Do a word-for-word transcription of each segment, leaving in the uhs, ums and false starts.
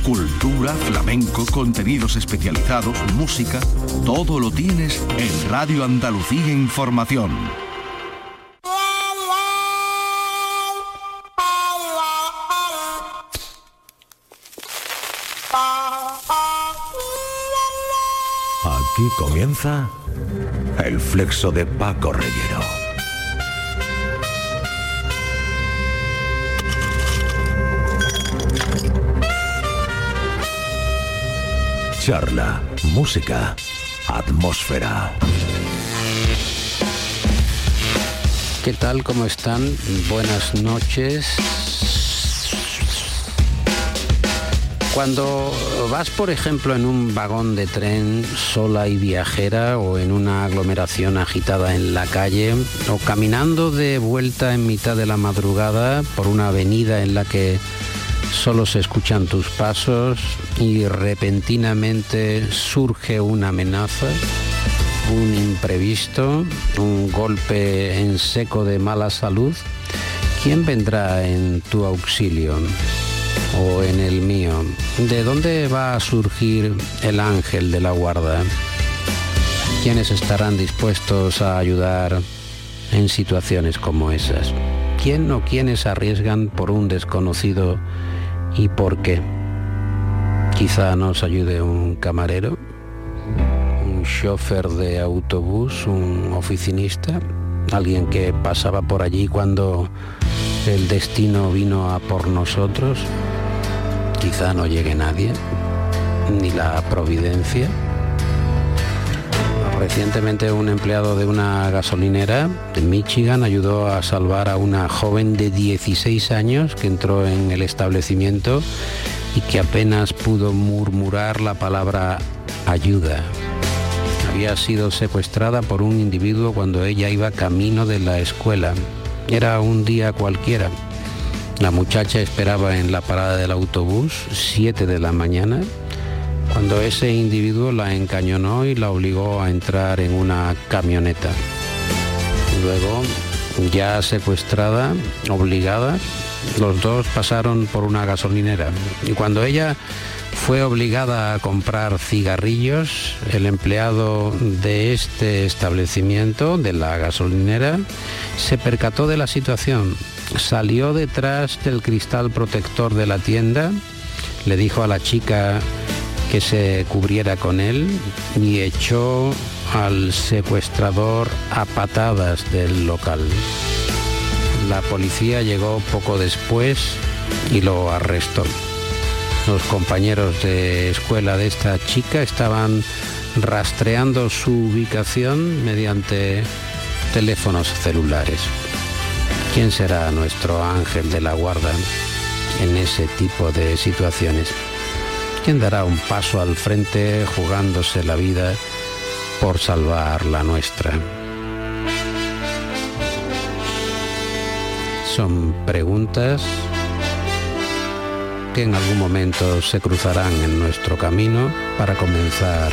Cultura, flamenco, contenidos especializados, música, todo lo tienes en Radio Andalucía Información. Aquí comienza el Flexo de Paco Reyero. Charla, música, atmósfera. ¿Qué tal? ¿Cómo están? Buenas noches. Cuando vas, por ejemplo, en un vagón de tren sola y viajera, o en una aglomeración agitada en la calle, o caminando de vuelta en mitad de la madrugada por una avenida en la que solo se escuchan tus pasos y repentinamente surge una amenaza, un imprevisto, un golpe en seco de mala salud, ¿quién vendrá en tu auxilio? O en el mío. ¿De dónde va a surgir el ángel de la guarda? ¿Quiénes estarán dispuestos a ayudar en situaciones como esas? ¿Quién o quiénes arriesgan por un desconocido y por qué? Quizá nos ayude un camarero, un chofer de autobús, un oficinista, alguien que pasaba por allí cuando el destino vino a por nosotros. Quizá no llegue nadie, ni la providencia. Recientemente un empleado de una gasolinera de Michigan ayudó a salvar a una joven de dieciséis años que entró en el establecimiento y que apenas pudo murmurar la palabra ayuda. Había sido secuestrada por un individuo cuando ella iba camino de la escuela. Era un día cualquiera. La muchacha esperaba en la parada del autobús, siete de la mañana, cuando ese individuo la encañonó y la obligó a entrar en una camioneta. Luego, ya secuestrada, obligada, los dos pasaron por una gasolinera. Y cuando ella fue obligada a comprar cigarrillos, el empleado de este establecimiento, de la gasolinera, se percató de la situación. Salió detrás del cristal protector de la tienda, le dijo a la chica que se cubriera con él y echó al secuestrador a patadas del local. La policía llegó poco después y lo arrestó. Los compañeros de escuela de esta chica estaban rastreando su ubicación mediante teléfonos celulares. ¿Quién será nuestro ángel de la guarda en ese tipo de situaciones? ¿Quién dará un paso al frente jugándose la vida por salvar la nuestra? Son preguntas que en algún momento se cruzarán en nuestro camino para comenzar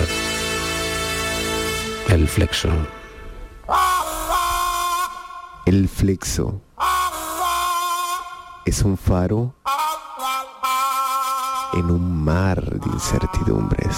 el flexo. El flexo es un faro en un mar de incertidumbres.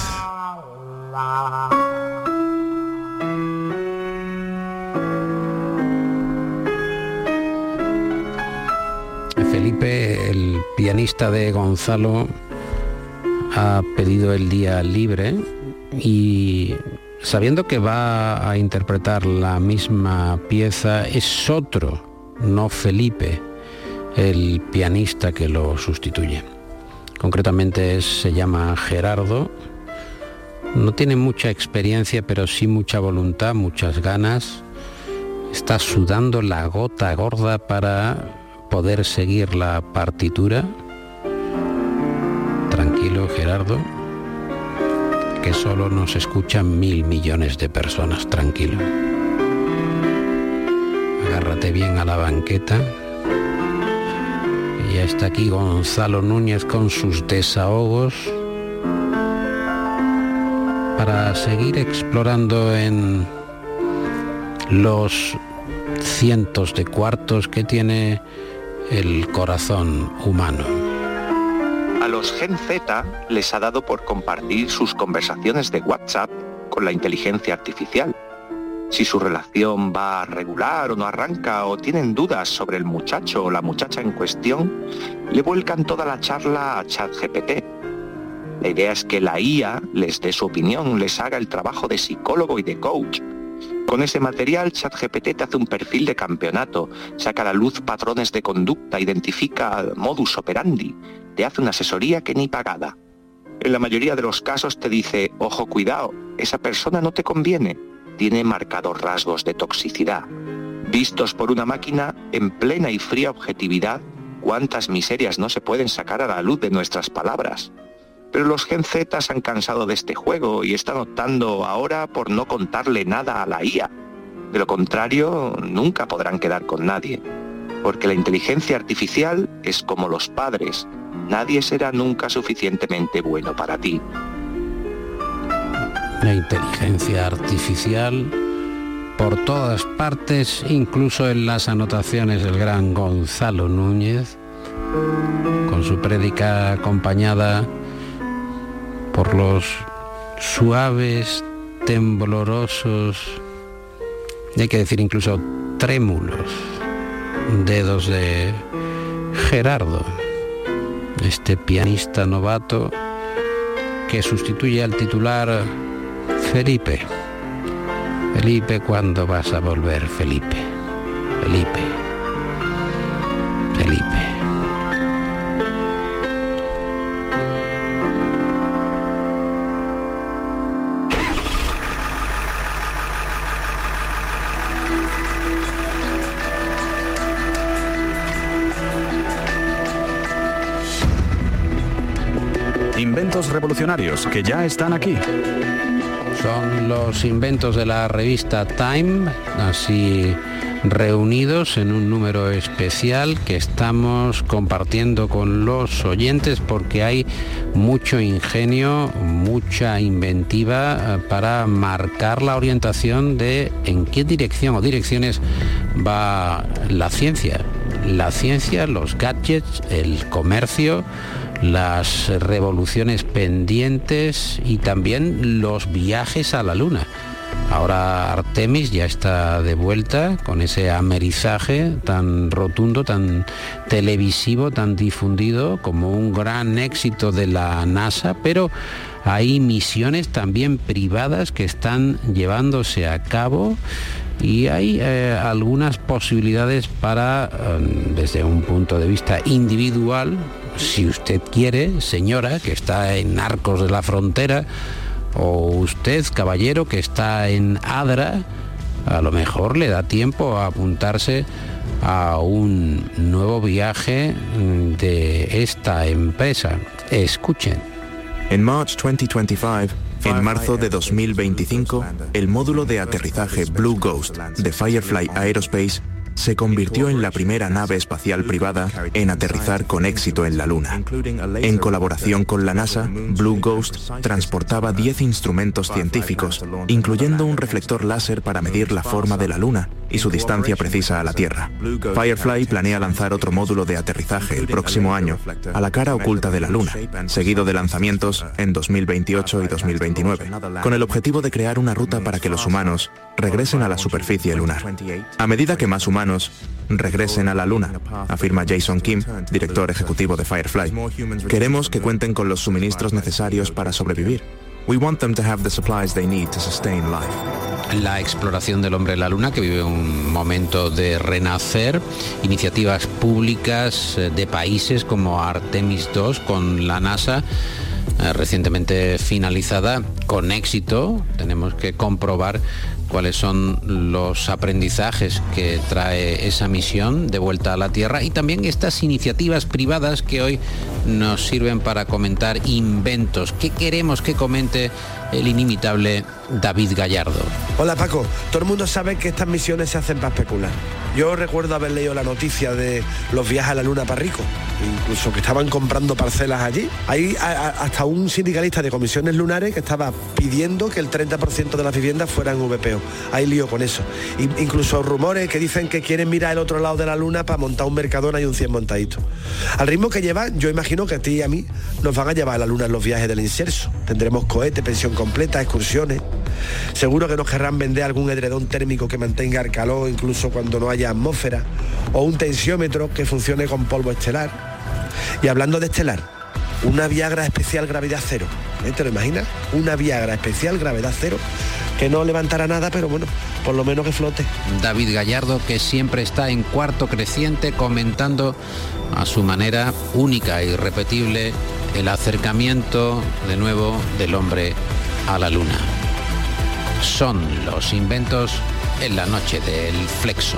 Felipe, el pianista de Gonzalo, ha pedido el día libre y, sabiendo que va a interpretar la misma pieza, es otro, no Felipe, el pianista que lo sustituye. Concretamente es, se llama Gerardo. No tiene mucha experiencia, pero sí mucha voluntad, muchas ganas. Está sudando la gota gorda para poder seguir la partitura. Tranquilo, Gerardo, que solo nos escuchan mil millones de personas. Tranquilo. Agárrate bien a la banqueta. Y ya está aquí Gonzalo Núñez con sus desahogos para seguir explorando en los cientos de cuartos que tiene el corazón humano. Al los Gen Z les ha dado por compartir sus conversaciones de WhatsApp con la inteligencia artificial. Si su relación va regular o no arranca, o tienen dudas sobre el muchacho o la muchacha en cuestión, le vuelcan toda la charla a ChatGPT. La idea es que la I A les dé su opinión, les haga el trabajo de psicólogo y de coach. Con ese material, ChatGPT te hace un perfil de campeonato, saca a la luz patrones de conducta, identifica modus operandi, te hace una asesoría que ni pagada. En la mayoría de los casos te dice, ojo, cuidado, esa persona no te conviene, tiene marcados rasgos de toxicidad. Vistos por una máquina, en plena y fría objetividad, cuántas miserias no se pueden sacar a la luz de nuestras palabras. Pero los Gen Z se han cansado de este juego y están optando ahora por no contarle nada a la I A. De lo contrario, nunca podrán quedar con nadie. Porque la inteligencia artificial es como los padres. Nadie será nunca suficientemente bueno para ti. La inteligencia artificial por todas partes, incluso en las anotaciones del gran Gonzalo Núñez, con su prédica acompañada por los suaves, temblorosos, y hay que decir incluso trémulos, dedos de Gerardo, este pianista novato que sustituye al titular Felipe. Felipe, ¿cuándo vas a volver, Felipe? Felipe. Felipe. Inventos revolucionarios que ya están aquí. Son los inventos de la revista Time, así reunidos en un número especial que estamos compartiendo con los oyentes porque hay mucho ingenio, mucha inventiva para marcar la orientación de en qué dirección o direcciones va la ciencia. La ciencia, los gadgets, el comercio, las revoluciones pendientes y también los viajes a la Luna. Ahora Artemis ya está de vuelta con ese amerizaje tan rotundo, tan televisivo, tan difundido como un gran éxito de la NASA, pero hay misiones también privadas que están llevándose a cabo y hay eh, algunas posibilidades para, eh, desde un punto de vista individual, si usted quiere, señora, que está en Arcos de la Frontera, o usted, caballero, que está en Adra, a lo mejor le da tiempo a apuntarse a un nuevo viaje de esta empresa. Escuchen. En March twenty twenty-five, en marzo de dos mil veinticinco, el módulo de aterrizaje Blue Ghost de Firefly Aerospace se convirtió en la primera nave espacial privada en aterrizar con éxito en la Luna. En colaboración con la NASA, Blue Ghost transportaba diez instrumentos científicos, incluyendo un reflector láser para medir la forma de la Luna y su distancia precisa a la Tierra. Firefly planea lanzar otro módulo de aterrizaje el próximo año a la cara oculta de la Luna, seguido de lanzamientos en dos mil veintiocho y dos mil veintinueve, con el objetivo de crear una ruta para que los humanos regresen a la superficie lunar. A medida que más humanos regresen a la Luna, afirma Jason Kim, director ejecutivo de Firefly. Queremos que cuenten con los suministros necesarios para sobrevivir. We want them to have the supplies they need to sustain life. La exploración del hombre en la Luna, que vive un momento de renacer, iniciativas públicas de países como Artemis dos con la NASA, eh, recientemente finalizada con éxito. Tenemos que comprobar cuáles son los aprendizajes que trae esa misión de vuelta a la Tierra y también estas iniciativas privadas que hoy nos sirven para comentar inventos. ¿Qué queremos que comente el inimitable David Gallardo? Hola Paco, todo el mundo sabe que estas misiones se hacen para especular. Yo recuerdo haber leído la noticia de los viajes a la Luna para ricos, incluso que estaban comprando parcelas allí. Hay a, a, hasta un sindicalista de comisiones lunares que estaba pidiendo que el treinta por ciento de las viviendas fueran V P O. Hay lío con eso. I, incluso rumores que dicen que quieren mirar el otro lado de la Luna para montar un Mercadona y un cien montadito. Al ritmo que lleva, yo imagino imagino que a ti y a mí nos van a llevar a la luna en los viajes del inserso. Tendremos cohete, pensión completa, excursiones. Seguro que nos querrán vender algún edredón térmico que mantenga el calor incluso cuando no haya atmósfera, o un tensiómetro que funcione con polvo estelar. Y hablando de estelar, una Viagra especial gravedad cero. ¿Eh? ¿Te lo imaginas? Una Viagra especial gravedad cero, que no levantará nada, pero bueno, por lo menos que flote. David Gallardo, que siempre está en Cuarto Creciente comentando a su manera única e irrepetible el acercamiento de nuevo del hombre a la luna. Son los inventos en la noche del Flexo.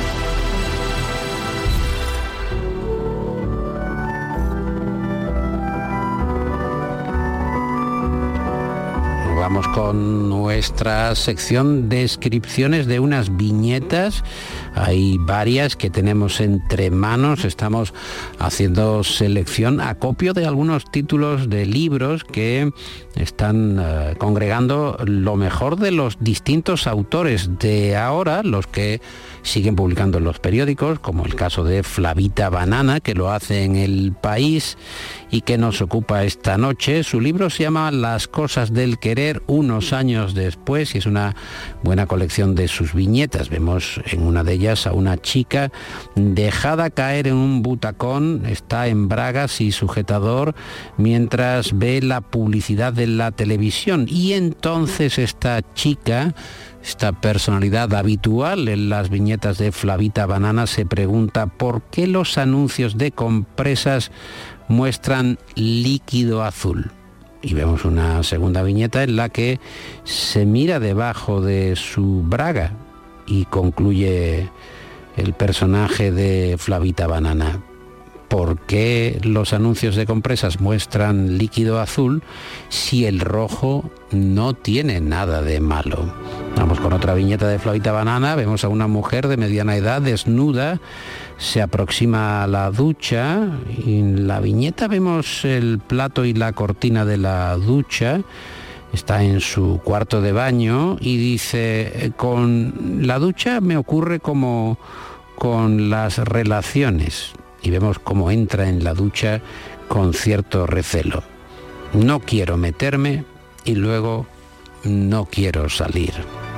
Vamos con nuestra sección descripciones de unas viñetas. Hay varias que tenemos entre manos. Estamos haciendo selección, acopio de algunos títulos de libros que están uh, congregando lo mejor de los distintos autores de ahora, los que siguen publicando en los periódicos, como el caso de Flavita Banana, que lo hace en El País y que nos ocupa esta noche. Su libro se llama Las cosas del querer unos años después y es una buena colección de sus viñetas. Vemos en una de ellas a una chica dejada caer en un butacón, está en bragas y sujetador mientras ve la publicidad de la televisión, y entonces esta chica, esta personalidad habitual en las viñetas de Flavita Banana, se pregunta por qué los anuncios de compresas muestran líquido azul. Y vemos una segunda viñeta en la que se mira debajo de su braga y concluye el personaje de Flavita Banana: ¿por qué los anuncios de compresas muestran líquido azul si el rojo no tiene nada de malo? Vamos con otra viñeta de Flavita Banana. Vemos a una mujer de mediana edad desnuda, se aproxima a la ducha y en la viñeta vemos el plato y la cortina de la ducha. Está en su cuarto de baño y dice: con la ducha me ocurre como con las relaciones. Y vemos cómo entra en la ducha con cierto recelo. No quiero meterme y luego no quiero salir.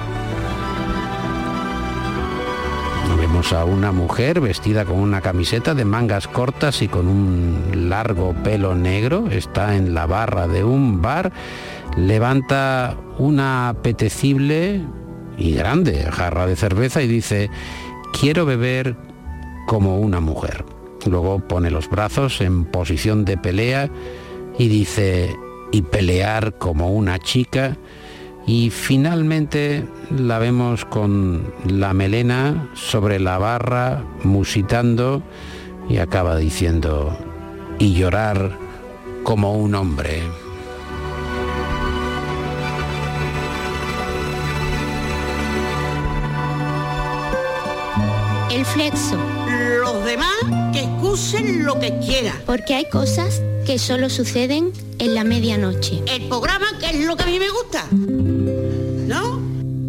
Vemos a una mujer vestida con una camiseta de mangas cortas y con un largo pelo negro. Está en la barra de un bar, levanta una apetecible y grande jarra de cerveza y dice: quiero beber como una mujer. Luego pone los brazos en posición de pelea y dice: y pelear como una chica. Y finalmente la vemos con la melena sobre la barra, musitando, y acaba diciendo: y llorar como un hombre. El Flexo. Los demás que excusen lo que quieran. Porque hay cosas que solo suceden en la medianoche. El programa, que es lo que a mí me gusta, ¿no?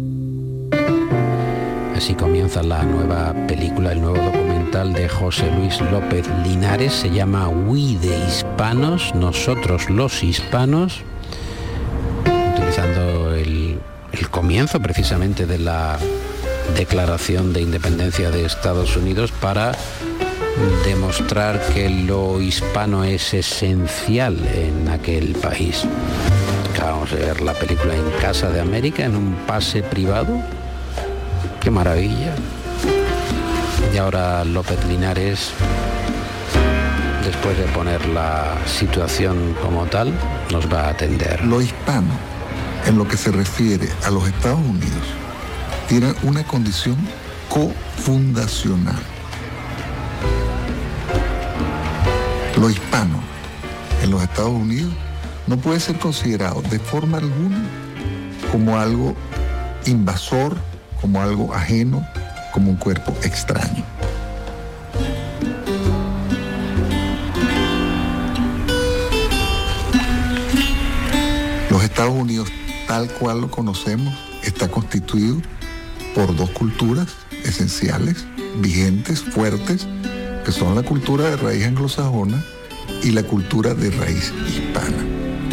Así comienza la nueva película, el nuevo documental de José Luis López Linares. Se llama We de Hispanos, nosotros los hispanos, utilizando el, el comienzo precisamente de la Declaración de Independencia de Estados Unidos para demostrar que lo hispano es esencial en aquel país. Acabamos de ver la película en Casa de América, en un pase privado. ¡Qué maravilla! Y ahora López Linares, después de poner la situación como tal, nos va a atender. Lo hispano, en lo que se refiere a los Estados Unidos, tiene una condición cofundacional. Lo hispano en los Estados Unidos no puede ser considerado de forma alguna como algo invasor, como algo ajeno, como un cuerpo extraño. Los Estados Unidos, tal cual lo conocemos, está constituido por dos culturas esenciales, vigentes, fuertes, que son la cultura de raíz anglosajona y la cultura de raíz hispana.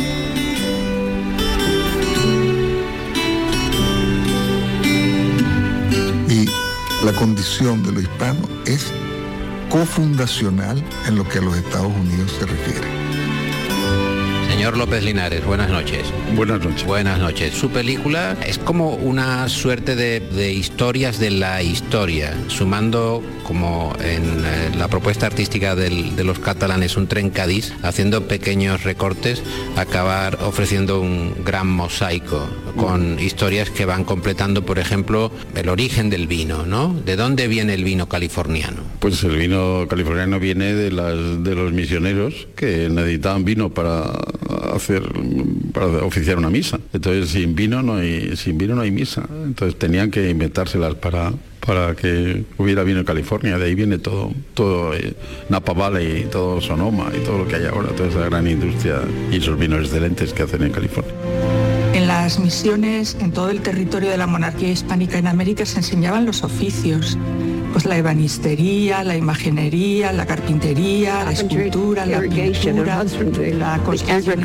Y la condición de lo hispano es cofundacional en lo que a los Estados Unidos se refiere. Señor López Linares, buenas noches. Buenas noches. Buenas noches. Su película es como una suerte de, de historias de la historia, sumando, como en eh, la propuesta artística del, de los catalanes, un trencadís, haciendo pequeños recortes, acabar ofreciendo un gran mosaico con historias que van completando, por ejemplo, el origen del vino, ¿no? ¿De dónde viene el vino californiano? Pues el vino californiano viene de, las, de los misioneros que necesitaban vino para hacer, para oficiar una misa. Entonces sin vino no hay, sin vino no hay misa. Entonces tenían que inventárselas para para que hubiera vino en California. De ahí viene todo, todo eh, Napa Valley, todo Sonoma y todo lo que hay ahora, toda esa gran industria y esos vinos excelentes que hacen en California. En las misiones, en todo el territorio de la monarquía hispánica en América, se enseñaban los oficios. Pues la ebanistería, la imaginería, la carpintería, la escultura, la pintura, la construcción,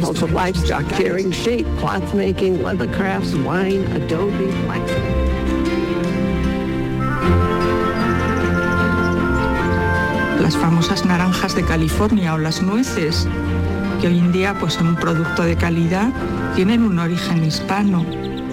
las famosas naranjas de California o las nueces, que hoy en día pues son un producto de calidad, tienen un origen hispano.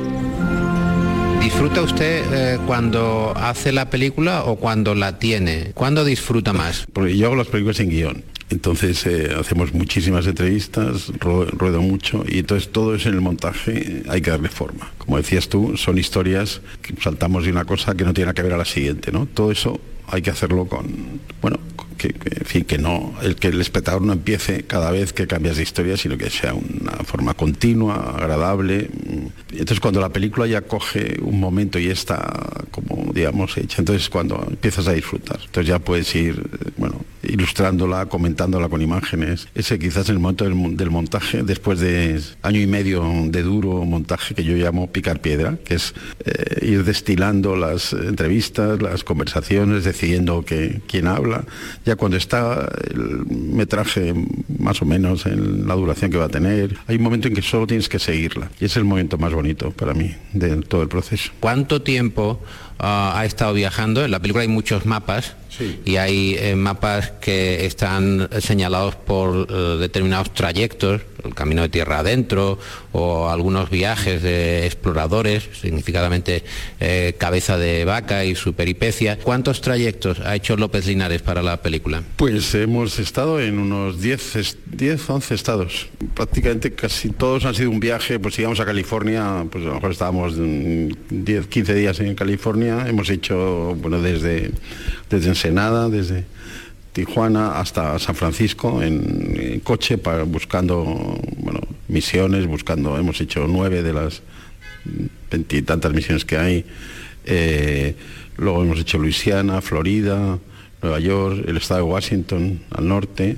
¿Disfruta usted eh, cuando hace la película o cuando la tiene? ¿Cuándo disfruta más? Porque yo hago las películas sin guión. Entonces eh, hacemos muchísimas entrevistas, ro- ruedo mucho y entonces todo eso en el montaje hay que darle forma. Como decías tú, son historias que saltamos de una cosa que no tiene nada que ver a la siguiente, ¿no? Todo eso hay que hacerlo con, bueno, que, que, en fin, que no, el que el espectador no empiece cada vez que cambias de historia, sino que sea una forma continua, agradable. Entonces cuando la película ya coge un momento y está como, digamos, hecha, entonces cuando empiezas a disfrutar. Entonces ya puedes ir, bueno, ilustrándola, comentándola con imágenes. Ese quizás en el momento del, del montaje, después de año y medio de duro montaje que yo llamo picar piedra, que es eh, ir destilando las entrevistas, las conversaciones, decidiendo que, quién habla. Ya cuando está el metraje más o menos en la duración que va a tener, hay un momento en que solo tienes que seguirla. Y ese es el momento más bonito para mí de todo el proceso. ¿Cuánto tiempo uh, ha estado viajando? En la película hay muchos mapas. Sí. Y hay eh, mapas que están señalados por eh, determinados trayectos, el camino de tierra adentro o algunos viajes de exploradores, significadamente eh, cabeza de vaca y su peripecia. ¿Cuántos trayectos ha hecho López Linares para la película? Pues hemos estado en unos diez, once estados. Prácticamente casi todos han sido un viaje. Pues íbamos a California, pues a lo mejor estábamos diez, quince días en California. Hemos hecho, bueno, desde, desde Ensenada, desde Tijuana hasta San Francisco en, en coche, para, buscando, bueno, misiones, buscando, hemos hecho nueve de las veintitantas misiones que hay. Eh, luego hemos hecho Luisiana, Florida, Nueva York, el estado de Washington al norte,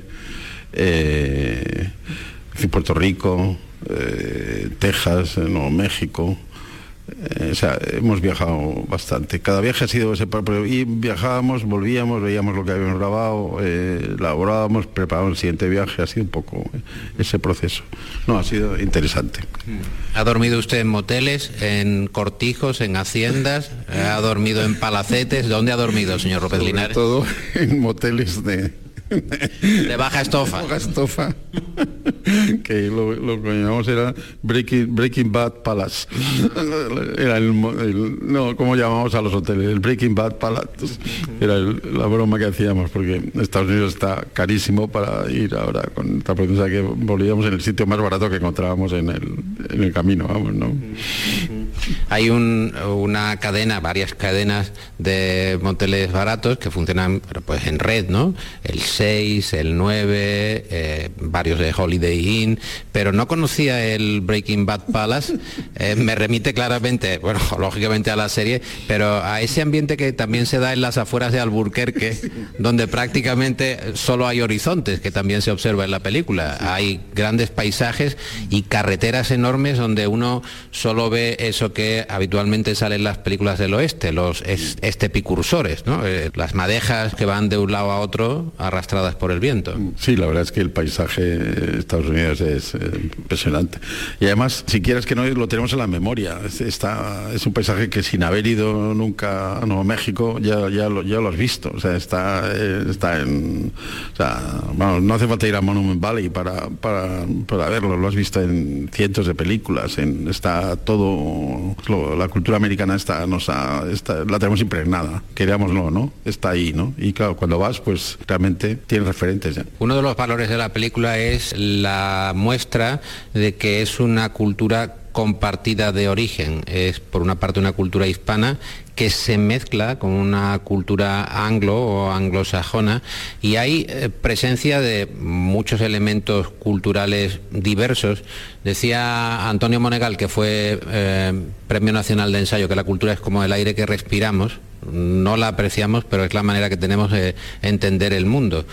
eh, Puerto Rico, eh, Texas, Nuevo México. Eh, o sea, hemos viajado bastante. Cada viaje ha sido separado, y viajábamos, volvíamos, veíamos lo que habíamos grabado, eh, elaborábamos, preparábamos el siguiente viaje. Ha sido un poco ese proceso. No, ha sido interesante. ¿Ha dormido usted en moteles, en cortijos, en haciendas? ¿Ha dormido en palacetes? ¿Dónde ha dormido, señor López Linares? Sobre todo en moteles de... de baja estofa. Baja estofa. Que lo, lo que llamamos era Breaking, Breaking Bad Palace. Era el, el, no, ¿cómo llamamos a los hoteles? El Breaking Bad Palace. Era el, la broma que hacíamos, porque Estados Unidos está carísimo para ir ahora con esta provincia, que volvíamos en el sitio más barato que encontrábamos en el, en el camino, vamos, ¿no? Hay un, una cadena, varias cadenas de moteles baratos que funcionan pues en red, ¿no? El seis, el nueve, eh, varios de Holiday Inn, pero no conocía el Breaking Bad Palace. Eh, me remite claramente, bueno, lógicamente a la serie, pero a ese ambiente que también se da en las afueras de Albuquerque, donde prácticamente solo hay horizontes, que también se observa en la película. Hay grandes paisajes y carreteras enormes donde uno solo ve eso que que habitualmente salen en las películas del oeste, los es, estepicursores, ¿no? Eh, las madejas que van de un lado a otro arrastradas por el viento. Sí, la verdad es que el paisaje de Estados Unidos es eh, impresionante. Y además, si quieres que no, lo tenemos en la memoria. Es, está, es un paisaje que sin haber ido nunca a Nuevo México ya, ya, lo, ya lo has visto. O sea, está, eh, está en... O sea, vamos, no hace falta ir a Monument Valley para, para, para verlo. Lo has visto en cientos de películas. En, está todo... Lo, la cultura americana está, nos ha, está, la tenemos impregnada. Querámoslo, ¿no? Está ahí, ¿no? Y claro, cuando vas, pues realmente tienes referentes ya. Uno de los valores de la película es la muestra de que es una cultura compartida de origen. Es por una parte una cultura hispana que se mezcla con una cultura anglo o anglosajona, y hay eh, presencia de muchos elementos culturales diversos. Decía Antonio Monegal, que fue eh, Premio Nacional de Ensayo, que la cultura es como el aire que respiramos. No la apreciamos, pero es la manera que tenemos de entender el mundo.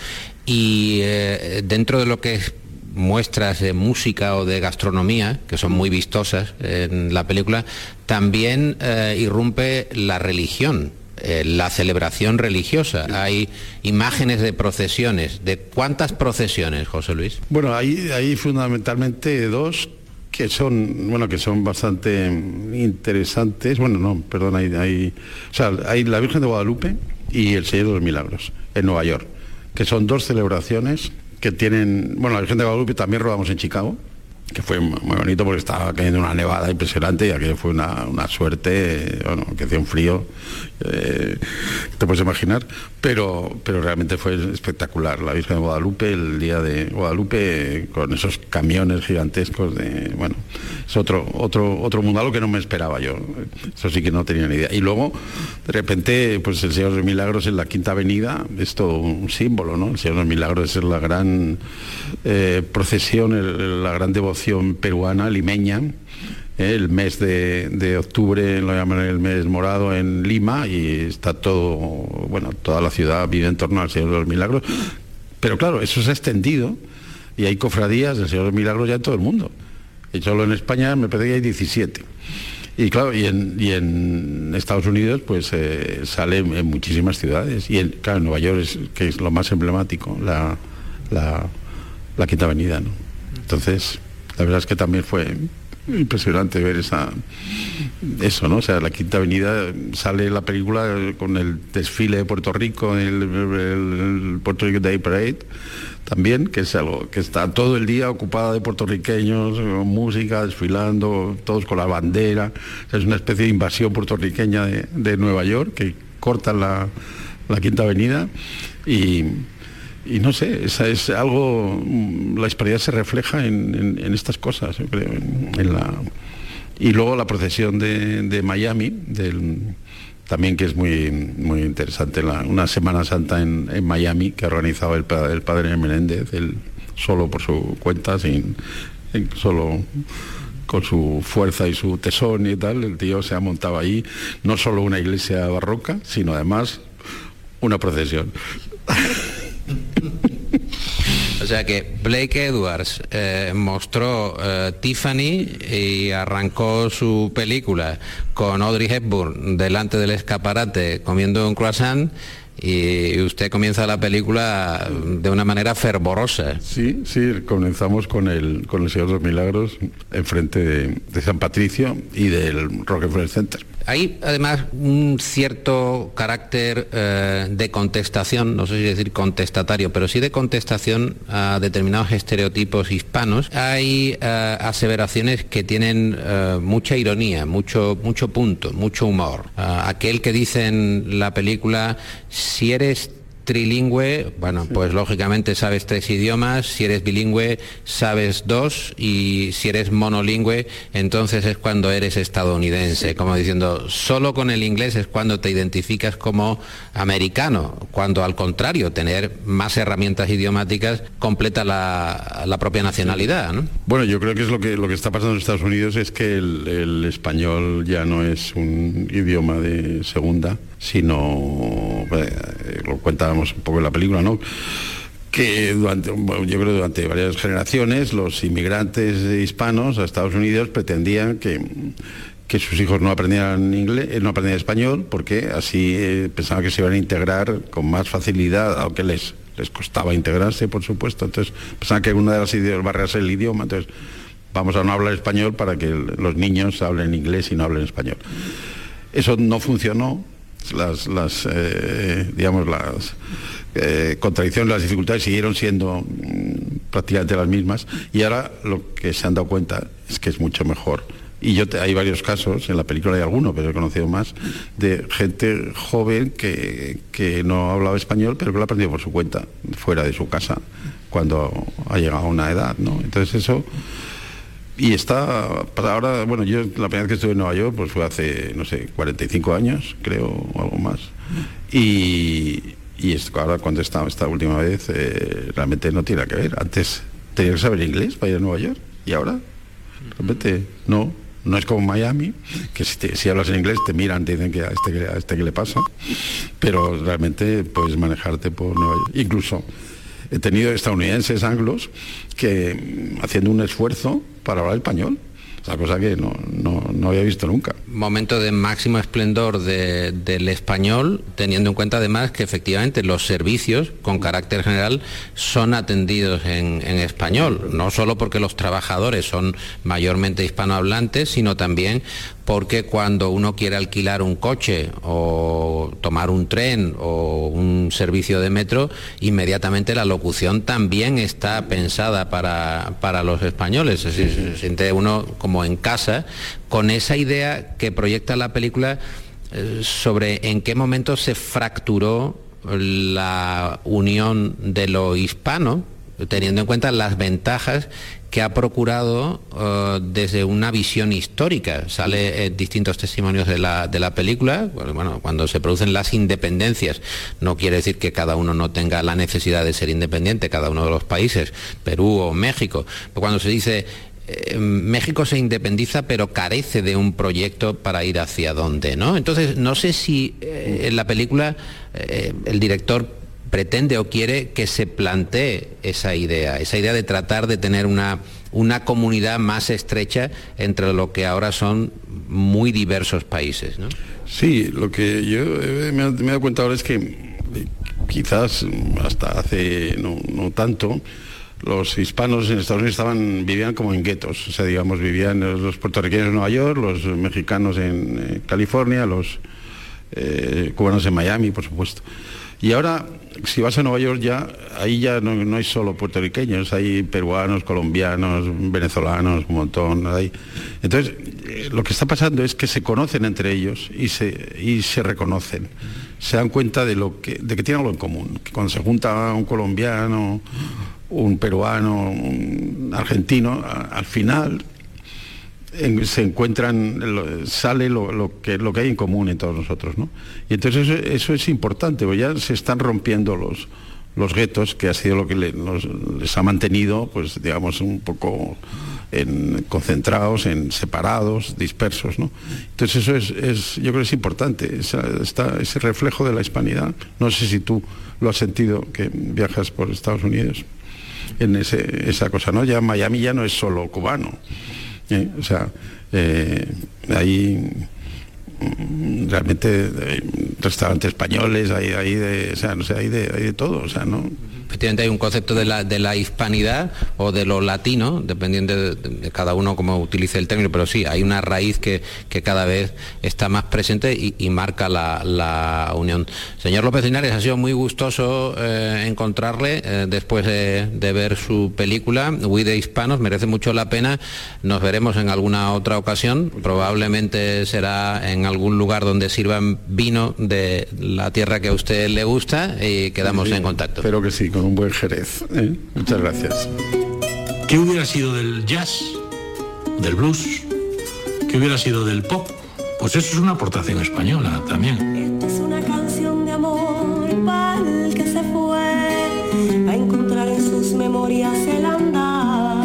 Y eh, dentro de lo que es muestras de música o de gastronomía, que son muy vistosas en la película, también eh, irrumpe la religión, eh, la celebración religiosa. Hay imágenes de procesiones. ¿De cuántas procesiones, José Luis? Bueno, hay, hay fundamentalmente dos que son, bueno, que son bastante interesantes. Bueno, no, perdón, hay, hay, o sea, hay la Virgen de Guadalupe y el Señor de los Milagros en Nueva York, que son dos celebraciones que tienen, bueno, la Virgen de Guadalupe también rodamos en Chicago, que fue muy bonito porque estaba cayendo una nevada impresionante y aquello fue una, una suerte, bueno, que hacía un frío, eh, te puedes imaginar, pero, pero realmente fue espectacular. La Virgen de Guadalupe, el día de Guadalupe, con esos camiones gigantescos de, bueno, es otro, otro, otro mundo, algo que no me esperaba yo, eso sí que no tenía ni idea. Y luego, de repente, pues el Señor de los Milagros en la Quinta Avenida es todo un símbolo, ¿no? El Señor de los Milagros es la gran eh, procesión, el, la gran devoción peruana, limeña. El mes de, de octubre lo llaman el mes morado en Lima, y está todo, bueno, toda la ciudad vive en torno al Señor de los Milagros. Pero claro, eso se ha extendido y hay cofradías del Señor de los Milagros ya en todo el mundo. Y solo en España me parece que hay diecisiete. Y claro, y en, y en Estados Unidos pues eh, sale en muchísimas ciudades. Y en, claro, en Nueva York, es, que es lo más emblemático, la, la, la Quinta Avenida, ¿no? Entonces, la verdad es que también fue impresionante ver esa eso, ¿no? O sea, la Quinta Avenida, sale la película con el desfile de Puerto Rico, el, el, el Puerto Rico Day Parade, también, que es algo que está todo el día ocupada de puertorriqueños, con música, desfilando, todos con la bandera. O sea, es una especie de invasión puertorriqueña de, de Nueva York, que cortan la, la Quinta Avenida y... Y no sé, esa es algo, la hispanidad se refleja en, en, en estas cosas, yo creo, en, en la, y luego la procesión de, de Miami, del, también, que es muy, muy interesante, la, una Semana Santa en, en Miami, que ha organizado el, el padre Menéndez, él solo por su cuenta, sin, solo con su fuerza y su tesón y tal. El tío se ha montado ahí, no solo una iglesia barroca, sino además una procesión. O sea que Blake Edwards eh, mostró eh, Tiffany y arrancó su película con Audrey Hepburn delante del escaparate comiendo un croissant, y usted comienza la película de una manera fervorosa. Sí, sí, comenzamos con el, con el Señor de los Milagros enfrente de, de San Patricio y del Rockefeller Center. Hay además un cierto carácter eh, de contestación, no sé si decir contestatario, pero sí de contestación a determinados estereotipos hispanos. Hay eh, aseveraciones que tienen eh, mucha ironía, mucho, mucho punto, mucho humor. Uh, aquel que dice en la película, si eres trilingüe, bueno, pues lógicamente sabes tres idiomas, si eres bilingüe sabes dos, y si eres monolingüe entonces es cuando eres estadounidense, como diciendo, solo con el inglés es cuando te identificas como americano, cuando al contrario, tener más herramientas idiomáticas completa la, la propia nacionalidad, ¿no? Bueno, yo creo que es lo que, lo que está pasando en Estados Unidos, es que el, el español ya no es un idioma de segunda, sino, eh, lo cuentábamos un poco en la película, ¿no?, que durante, bueno, yo creo durante varias generaciones los inmigrantes hispanos a Estados Unidos pretendían que, que sus hijos no aprendieran inglés, no aprendieran español, porque así eh, pensaban que se iban a integrar con más facilidad, aunque les, les costaba integrarse, por supuesto. Entonces pensaban que una de las barreras es el idioma, entonces vamos a no hablar español para que el, los niños hablen inglés y no hablen español. Eso no funcionó. Las, las eh, digamos, las eh, contradicciones, las dificultades siguieron siendo mmm, prácticamente las mismas, y ahora lo que se han dado cuenta es que es mucho mejor. Y yo te, hay varios casos, en la película hay alguno, pero he conocido más, de gente joven que, que no hablaba español, pero que lo ha aprendido por su cuenta, fuera de su casa, cuando ha llegado a una edad, ¿no? Entonces eso... Y está, para ahora, bueno, yo la primera vez que estuve en Nueva York, pues fue hace, no sé, cuarenta y cinco años, creo, o algo más. Y, y es, ahora cuando he estado esta última vez, eh, realmente no tiene nada que ver. Antes tenía que saber inglés para ir a Nueva York, y ahora, realmente, no. No es como Miami, que si, te, si hablas en inglés te miran, te dicen que a este, a este que le pasa, pero realmente puedes manejarte por Nueva York. Incluso he tenido estadounidenses anglos que haciendo un esfuerzo para hablar español, esa cosa que no, no, no había visto nunca. Momento de máximo esplendor de, del español, teniendo en cuenta además que efectivamente los servicios con carácter general son atendidos en, en español, no solo porque los trabajadores son mayormente hispanohablantes, sino también porque cuando uno quiere alquilar un coche o tomar un tren o un servicio de metro, inmediatamente la locución también está pensada para, para los españoles. Es decir, se siente uno como en casa, con esa idea que proyecta la película eh, sobre en qué momento se fracturó la unión de lo hispano, teniendo en cuenta las ventajas que ha procurado uh, desde una visión histórica. Sale en distintos testimonios de la, de la película. Bueno, cuando se producen las independencias, no quiere decir que cada uno no tenga la necesidad de ser independiente, cada uno de los países, Perú o México. Pero cuando se dice eh, México se independiza pero carece de un proyecto para ir hacia dónde, ¿no? Entonces, no sé si eh, en la película eh, el director pretende o quiere que se plantee esa idea, esa idea de tratar de tener una, una comunidad más estrecha entre lo que ahora son muy diversos países, ¿no? Sí, lo que yo eh, me, me he dado cuenta ahora es que eh, quizás hasta hace no, no tanto, los hispanos en Estados Unidos estaban, vivían como en guetos, o sea, digamos, vivían los puertorriqueños en Nueva York, los mexicanos en eh, California, los eh, cubanos en Miami, por supuesto. Y ahora, si vas a Nueva York, ya ahí ya no, no hay solo puertorriqueños, hay peruanos, colombianos, venezolanos, un montón. Hay. Entonces, eh, lo que está pasando es que se conocen entre ellos y se, y se reconocen. Se dan cuenta de, lo que, de que tienen algo en común. Que cuando se junta un colombiano, un peruano, un argentino, a, al final En, se encuentran, lo, sale lo, lo, que, lo que hay en común en todos nosotros, ¿no? Y entonces eso, eso es importante, porque ya se están rompiendo los, los guetos, que ha sido lo que le, los, les ha mantenido, pues digamos, un poco en, concentrados, en separados, dispersos, ¿no? Entonces eso es, es yo creo que es importante, esa, está, ese reflejo de la hispanidad. No sé si tú lo has sentido, que viajas por Estados Unidos, en ese, esa cosa, ¿no? Ya Miami ya no es solo cubano. Eh, o sea, eh, hay realmente hay restaurantes españoles, hay, hay de, o sea, no sé, hay de, hay de todo, o sea, no. Efectivamente hay un concepto de la, de la hispanidad o de lo latino, dependiendo de, de cada uno cómo utilice el término, pero sí, hay una raíz que, que cada vez está más presente y, y marca la, la unión. Señor López Linares, ha sido muy gustoso eh, encontrarle eh, después de, de ver su película, We the Hispanos, merece mucho la pena. Nos veremos en alguna otra ocasión, probablemente será en algún lugar donde sirvan vino de la tierra que a usted le gusta y quedamos sí, en contacto. Espero que sí, con un buen Jerez, ¿eh? Muchas gracias. ¿Qué hubiera sido del jazz, del blues? ¿Qué hubiera sido del pop? Pues eso es una aportación española también. Esta es una canción de amor para el que se fue a encontrar en sus memorias el andar,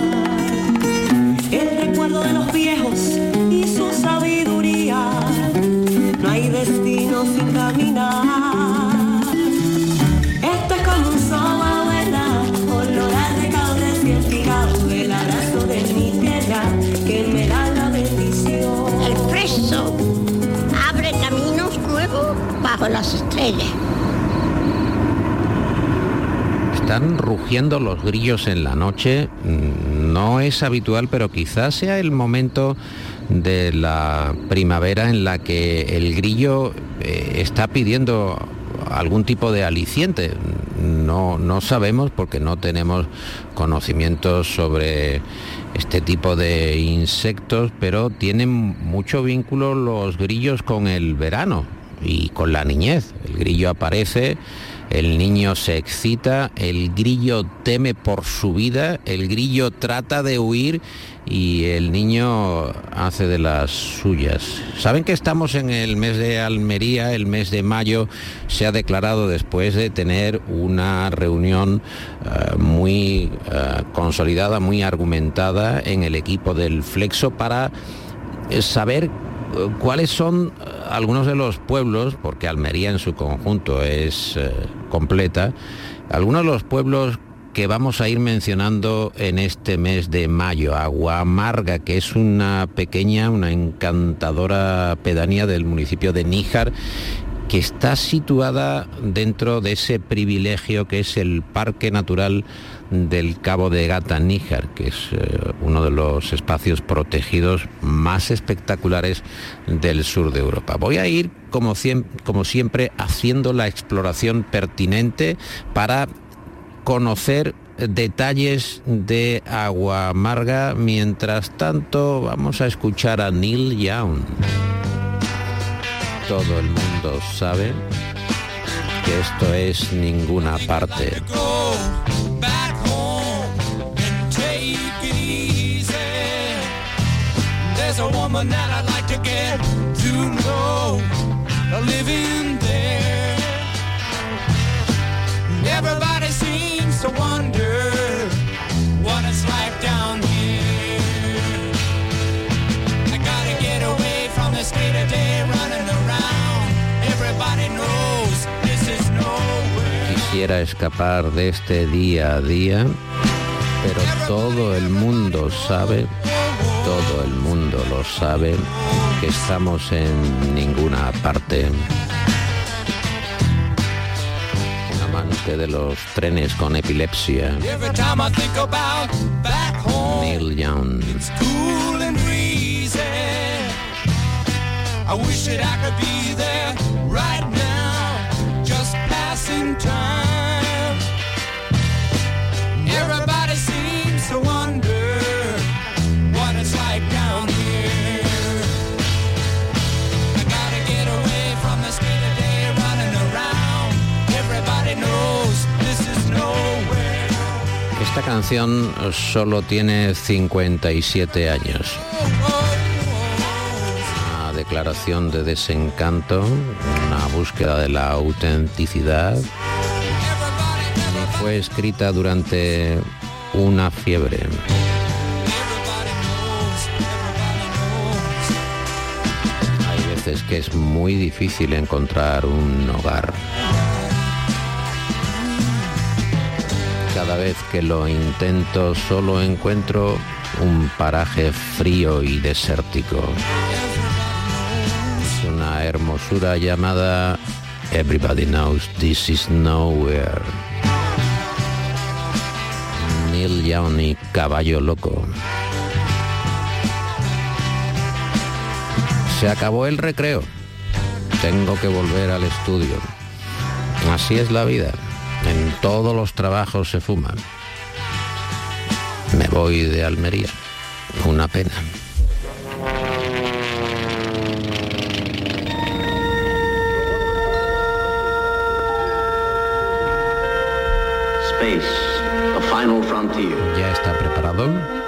el recuerdo de los viejos y su sabiduría. No hay destino sin caminar. Esto es como un solo vuela, olor a recado recién picado, el abrazo de mi tierra que me da la bendición. El fresh las estrellas. Están rugiendo los grillos en la noche. No es habitual, pero quizás sea el momento de la primavera en la que el grillo eh, está pidiendo algún tipo de aliciente. No, no sabemos porque no tenemos conocimientos sobre este tipo de insectos, pero tienen mucho vínculo los grillos con el verano y con la niñez. El grillo aparece, el niño se excita, el grillo teme por su vida, el grillo trata de huir y el niño hace de las suyas. Saben que estamos en el mes de Almería. El mes de mayo se ha declarado después de tener una reunión uh, muy uh, consolidada, muy argumentada en el equipo del Flexo para saber cuáles son algunos de los pueblos, porque Almería en su conjunto es eh, completa, algunos de los pueblos que vamos a ir mencionando en este mes de mayo. Aguamarga, que es una pequeña, una encantadora pedanía del municipio de Níjar, que está situada dentro de ese privilegio que es el Parque Natural del Cabo de Gata-Níjar, que es eh, uno de los espacios protegidos más espectaculares del sur de Europa. Voy a ir, como, cien, como siempre, haciendo la exploración pertinente para conocer detalles de Aguamarga. Mientras tanto, vamos a escuchar a Neil Young. Todo el mundo sabe que esto es Ninguna Parte. There's a woman that I'd like to get to know, living there. Everybody seems to wonder what it's like down here. I gotta get away from this day-to-day running around. Everybody knows this is nowhere. Quisiera escapar de este día a día, pero todo el mundo sabe, todo el mundo lo sabe, que estamos en ninguna parte. Un amante de los trenes con epilepsia, Neil Young. I wish that I could be there right now, just passing time. Everybody seems to wonder what it's like down here. I gotta get away from the street today, running around. Everybody knows this is nowhere. Esta canción solo tiene cincuenta y siete años. Declaración de desencanto, una búsqueda de la autenticidad. Fue escrita durante una fiebre. Hay veces que es muy difícil encontrar un hogar. Cada vez que lo intento solo encuentro un paraje frío y desértico. Una hermosura llamada Everybody Knows This Is Nowhere. Neil Young y Caballo Loco. Se acabó el recreo. Tengo que volver al estudio. Así es la vida. En todos los trabajos se fuman. Me voy de Almería. Una pena. Space, the final frontier. Ya está preparado.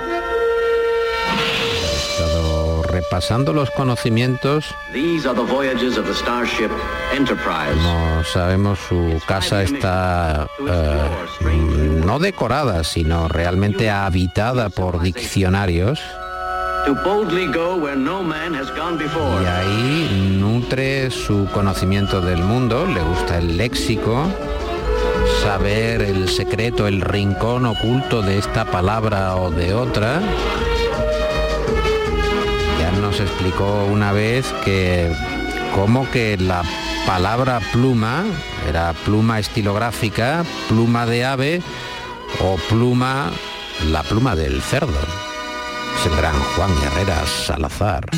He estado repasando los conocimientos. These are the voyages of the starship Enterprise. Como sabemos, su casa está uh, no decorada, sino realmente habitada por diccionarios. To boldly go where no man has gone before. Y ahí nutre su conocimiento del mundo, le gusta el léxico, saber el secreto, el rincón oculto de esta palabra o de otra. Ya nos explicó una vez que como que la palabra pluma era pluma estilográfica, pluma de ave o pluma, la pluma del cerdo. Es el gran Juan Herrera Salazar.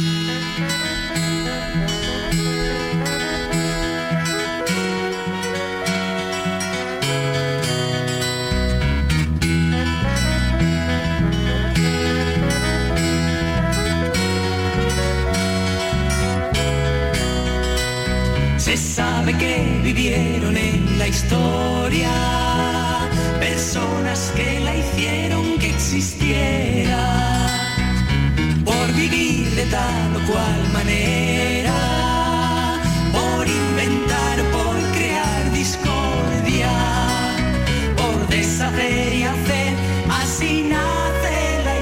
Se sabe que vivieron en la historia personas que la hicieron que existiera, por vivir de tal o cual manera, por inventar, por crear discordia, por deshacer y hacer, así nace la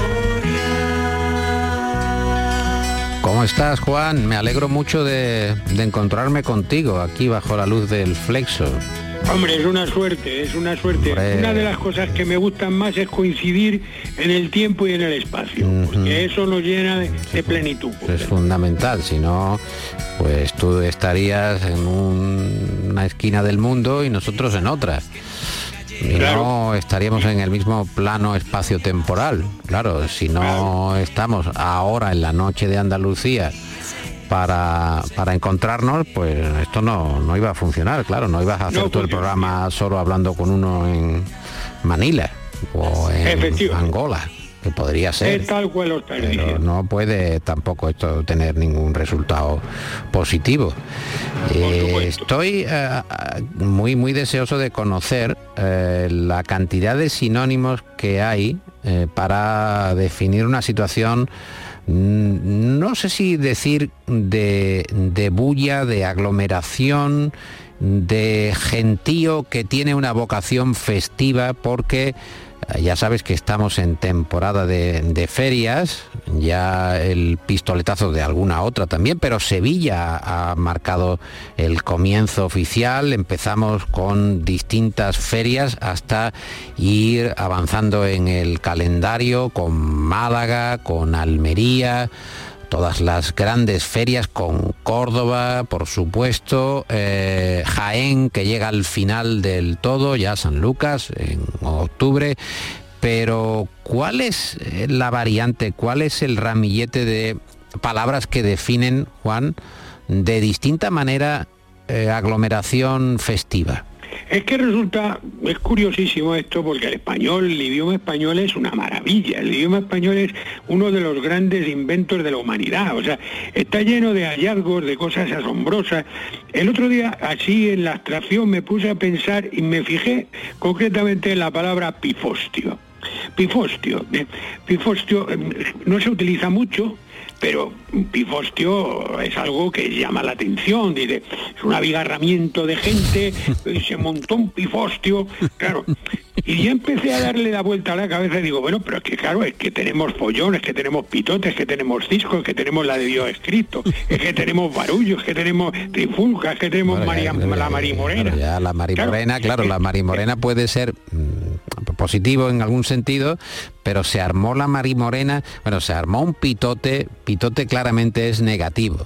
historia. ¿Cómo estás, Juan? Me alegro mucho de, de encontrarme contigo aquí bajo la luz del Flexo. Hombre, es una suerte, es una suerte. Hombre. Una de las cosas que me gustan más es coincidir en el tiempo y en el espacio, uh-huh. porque eso nos llena de, de plenitud. Es fundamental, si no, pues tú estarías en un, una esquina del mundo y nosotros en otra. Y claro. No estaríamos en el mismo plano espacio-temporal. Claro, si no claro. estamos ahora en la noche de Andalucía para, para encontrarnos, pues esto no, no iba a funcionar, claro, no ibas a hacer no, todo el programa solo hablando con uno en Manila o en Angola, que podría ser. Es tal cual lo está pero diciendo. No puede tampoco esto tener ningún resultado positivo. Eh, estoy eh, muy muy deseoso de conocer eh, la cantidad de sinónimos que hay eh, para definir una situación, no sé si decir de, de bulla, de aglomeración, de gentío que tiene una vocación festiva, porque ya sabes que estamos en temporada de, de ferias, ya el pistoletazo de alguna otra también, pero Sevilla ha marcado el comienzo oficial. Empezamos con distintas ferias hasta ir avanzando en el calendario con Málaga, con Almería, todas las grandes ferias, con Córdoba, por supuesto, eh, Jaén, que llega al final del todo, ya San Lucas en octubre. Pero ¿cuál es la variante, cuál es el ramillete de palabras que definen, Juan, de distinta manera eh, aglomeración festiva? Es que resulta, es curiosísimo esto, porque el español, el idioma español es una maravilla. El idioma español es uno de los grandes inventos de la humanidad. O sea, está lleno de hallazgos, de cosas asombrosas. El otro día, así en la abstracción, me puse a pensar y me fijé concretamente en la palabra pifostio. Pifostio. ¿eh? Pifostio eh, no se utiliza mucho, pero pifostio es algo que llama la atención, dice, es un abigarramiento de gente, y se montó un pifostio, claro. Y yo empecé a darle la vuelta a la cabeza y digo, bueno, pero es que claro, es que tenemos follones, que tenemos pitotes, que tenemos ciscos, que tenemos la de Dios escrito, es que tenemos barullos, que tenemos trifulcas, que tenemos bueno, María, ya, la marimorena. Ya la marimorena, claro, claro, la marimorena puede ser mmm, positivo en algún sentido, pero se armó la marimorena, bueno, se armó un pitote, pitote claramente es negativo.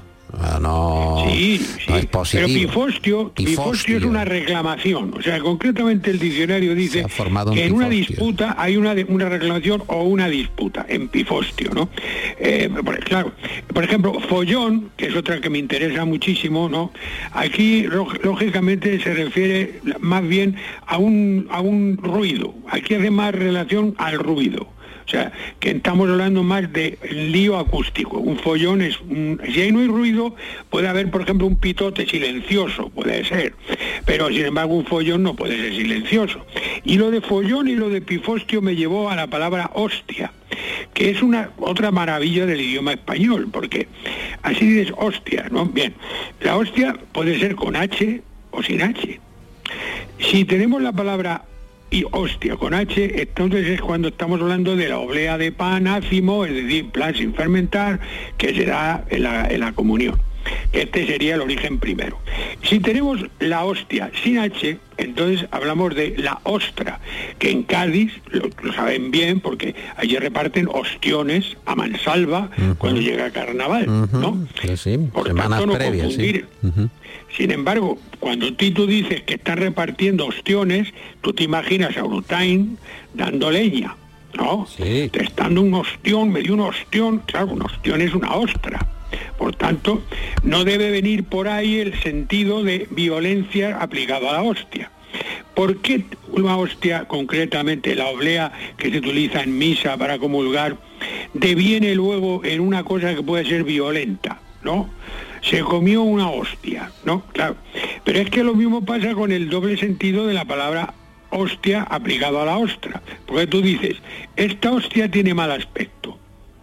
No, sí, sí, no es positivo. Pero pifostio, pifostio es una reclamación. O sea, concretamente el diccionario dice que en una disputa hay una, una reclamación o una disputa, en pifostio, ¿no? Eh, claro, por ejemplo, follón, que es otra que me interesa muchísimo, ¿no? Aquí, lógicamente, se refiere más bien a un, a un ruido. Aquí hace más relación al ruido. O sea, que estamos hablando más de lío acústico. Un follón es... Un, si ahí no hay ruido, puede haber, por ejemplo, un pitote silencioso, puede ser. Pero, sin embargo, un follón no puede ser silencioso. Y lo de follón y lo de pifostio me llevó a la palabra hostia, que es una otra maravilla del idioma español, porque así dices hostia, ¿no? Bien, la hostia puede ser con H o sin H. Si tenemos la palabra y hostia con H, entonces es cuando estamos hablando de la oblea de pan ácimo, es decir, plan sin fermentar, que se da en la, en la comunión. Este sería el origen primero. Si tenemos la hostia sin H, entonces hablamos de la ostra, que en Cádiz, lo, lo saben bien, porque allí reparten ostiones a mansalva uh-huh. cuando llega carnaval, uh-huh. ¿no? Sí, sí. Por Semanas tanto, no previas, confundir. Sí. Uh-huh. Sin embargo, cuando tú, tú dices que estás repartiendo ostiones, tú te imaginas a Urtain dando leña, ¿no? Sí. Te está dando un ostión, me dio un ostión, claro, un ostión es una ostra. Por tanto, no debe venir por ahí el sentido de violencia aplicado a la hostia. ¿Por qué una hostia, concretamente la oblea que se utiliza en misa para comulgar, deviene luego en una cosa que puede ser violenta, ¿no? Se comió una hostia, ¿no? Claro. Pero es que lo mismo pasa con el doble sentido de la palabra hostia aplicado a la ostra. Porque tú dices, esta hostia tiene mal aspecto.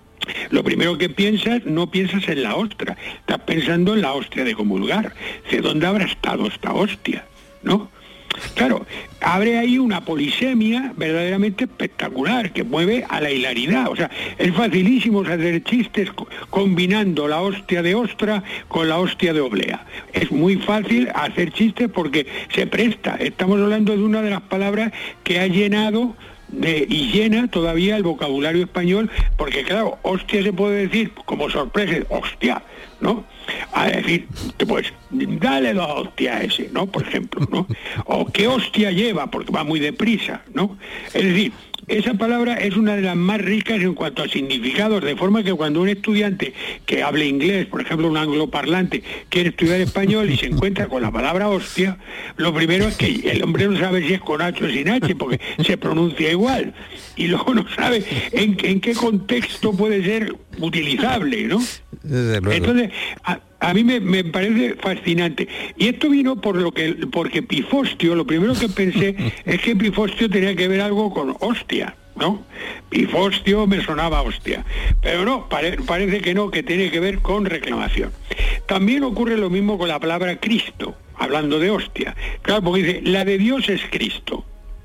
Lo primero que piensas, no piensas en la ostra, estás pensando en la hostia de comulgar. ¿De dónde habrá estado esta hostia? ¿No? Claro, abre ahí una polisemia verdaderamente espectacular que mueve a la hilaridad. O sea, es facilísimo hacer chistes combinando la hostia de ostra con la hostia de oblea. Es muy fácil hacer chistes porque se presta. Estamos hablando de una de las palabras que ha llenado De, y llena todavía el vocabulario español, porque claro, hostia se puede decir como sorpresa, hostia, ¿no? A decir, pues, dale dos hostias a ese, ¿no? Por ejemplo, ¿no? O qué hostia lleva, porque va muy deprisa, ¿no? Es decir, esa palabra es una de las más ricas en cuanto a significados, de forma que cuando un estudiante que hable inglés, por ejemplo un angloparlante, quiere estudiar español y se encuentra con la palabra hostia, lo primero es que el hombre no sabe si es con H o sin H, porque se pronuncia igual, y luego no sabe en, en qué contexto puede ser utilizable, ¿no? Entonces, a, a mí me, me parece fascinante. Y esto vino por lo que porque Pifostio, lo primero que pensé es que Pifostio tenía que ver algo con hostia, ¿no? Pifostio me sonaba hostia. Pero no, pare, parece que no, que tiene que ver con reclamación. También ocurre lo mismo con la palabra Cristo, hablando de hostia. Claro, porque dice, la de Dios es Cristo.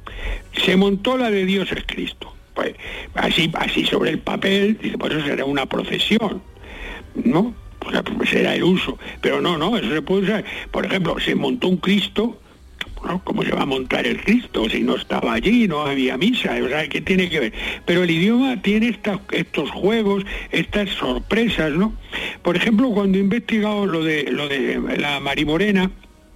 Se montó la de Dios es Cristo. Pues así, así sobre el papel, dice, pues eso será una procesión, ¿no? O sea, será el uso, pero no, no, eso se puede usar. Por ejemplo, se montó un Cristo, bueno, ¿cómo se va a montar el Cristo si no estaba allí, no había misa? O sea, ¿qué tiene que ver? Pero el idioma tiene esta, estos juegos, estas sorpresas, ¿no? Por ejemplo, cuando he investigado lo de, lo de la Marimorena,